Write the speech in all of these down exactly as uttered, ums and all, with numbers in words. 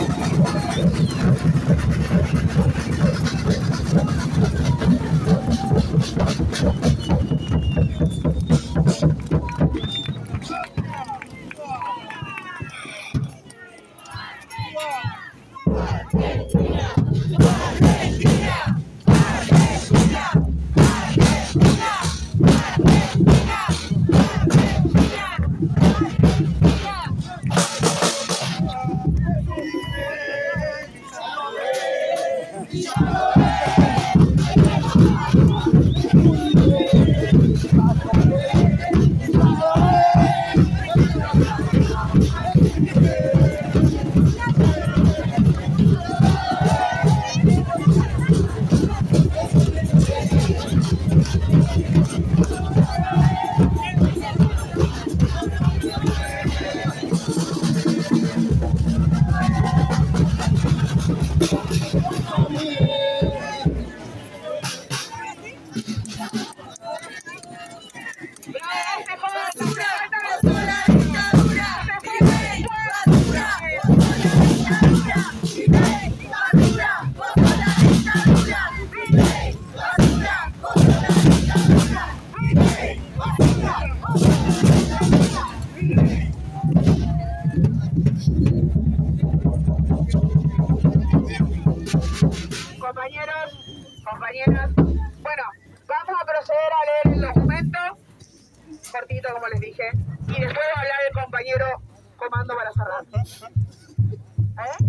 Compañeros, compañeras, bueno, vamos a proceder a leer el documento, cortito como les dije, y después va a hablar el compañero Comando para cerrar. ¿Eh?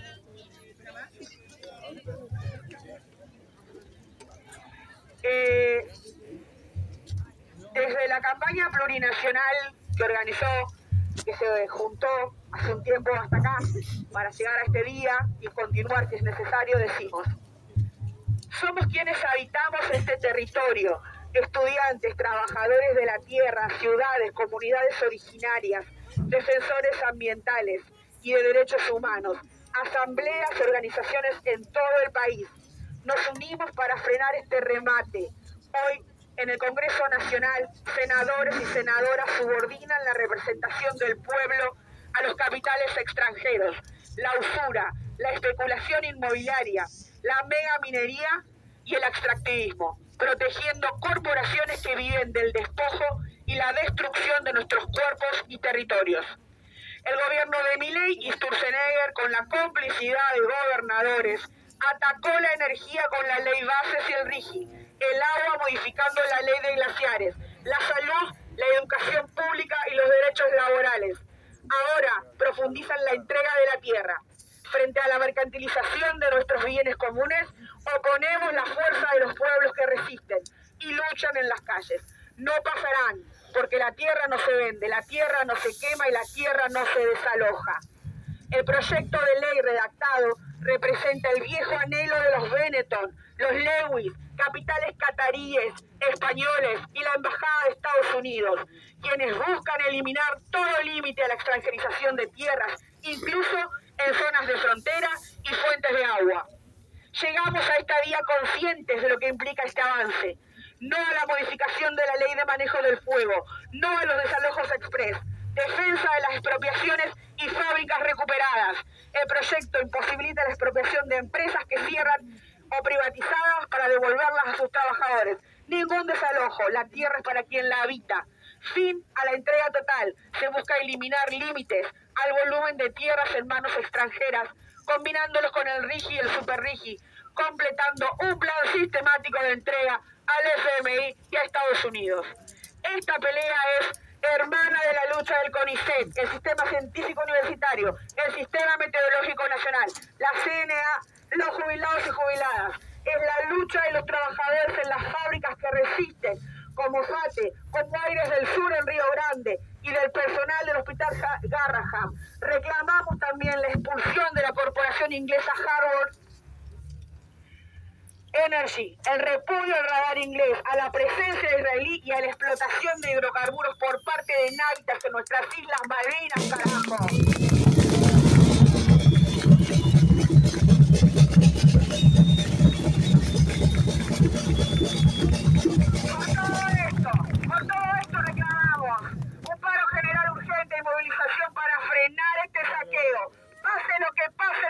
Eh, desde la campaña plurinacional que organizó, que se juntó hace un tiempo hasta acá, para llegar a este día y continuar si es necesario, decimos: somos quienes habitamos este territorio, estudiantes, trabajadores de la tierra, ciudades, comunidades originarias, defensores ambientales y de derechos humanos, asambleas y organizaciones en todo el país. Nos unimos para frenar este remate. Hoy, en el Congreso Nacional, senadores y senadoras subordinan la representación del pueblo a los capitales extranjeros, la usura, la especulación inmobiliaria, la mega minería y el extractivismo, protegiendo corporaciones que viven del despojo y la destrucción de nuestros cuerpos y territorios. El gobierno de Milei y Sturzenegger, con la complicidad de gobernadores, atacó la energía con la ley Bases y el RIGI, el agua modificando la ley de glaciares, la salud, la educación pública y los derechos laborales. Ahora profundizan la entrega de la tierra. Frente a la mercantilización de nuestros bienes comunes, oponemos la fuerza de los pueblos que resisten y luchan en las calles. No pasarán, porque la tierra no se vende, la tierra no se quema y la tierra no se desaloja. El proyecto de ley redactado representa el viejo anhelo de los Benetton, los Lewis, capitales cataríes, españoles y la Embajada de Estados Unidos, quienes buscan eliminar todo límite a la extranjerización de tierras, incluso en zonas de frontera y fuentes de agua. Llegamos a esta vía conscientes de lo que implica este avance. No a la modificación de la ley de manejo del fuego, no a los desalojos express, defensa de las expropiaciones y fábricas recuperadas. El proyecto imposibilita la expropiación de empresas que cierran o privatizadas para devolverlas a sus trabajadores. Ningún desalojo, la tierra es para quien la habita. Fin a la entrega total. Se busca eliminar límites al volumen de tierras en manos extranjeras, combinándolos con el RIGI y el Super RIGI, completando un plan sistemático de entrega al F M I y a Estados Unidos. Esta pelea es hermana de la lucha del CONICET, el Sistema Científico Universitario, el Sistema Meteorológico Nacional, la C N A, los jubilados y jubiladas. Es la lucha de los trabajadores en las fábricas que resisten, como FATE, como Aires del Sur en Río Grande y del personal del Hospital Garraham. Reclamamos también la expulsión de la corporación inglesa Harvard Energy, el repudio al radar inglés, a la presencia israelí y a la explotación de hidrocarburos por parte de návitas en nuestras Islas Malvinas, carajo. Por todo esto, por todo esto reclamamos un paro general urgente y movilización para frenar este saqueo. Pase lo que pase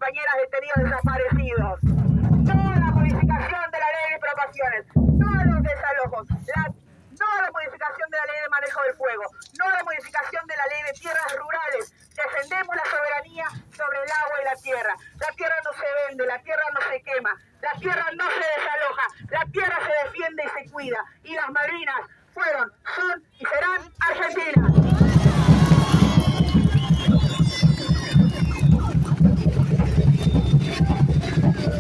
compañeras detenidos desaparecidos. No a la modificación de la ley de expropiaciones, no a los desalojos, la, no a la modificación de la ley de manejo del fuego, no a la modificación de la ley de tierras rurales. Defendemos la soberanía sobre el agua y la tierra. La tierra no se vende, la tierra no se quema, la tierra no se desaloja, la tierra se defiende y se cuida. Y las Malvinas fueron, son y serán argentinas.